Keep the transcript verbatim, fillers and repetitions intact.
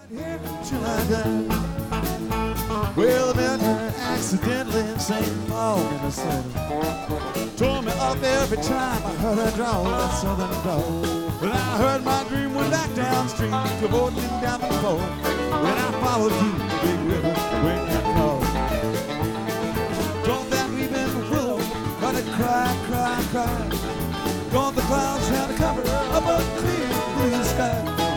Here till I die. Well, I met her accidentally in Saint Paul, Minnesota. Tore me up every time I heard her drawl that southern drawl. When I heard my dream went back downstream, cavorting in Davenport. When I followed you, the big river, when you called. Don't that weeping willow, gotta cry, cry, cry. Don't the clouds have the cover of a clear blue sky.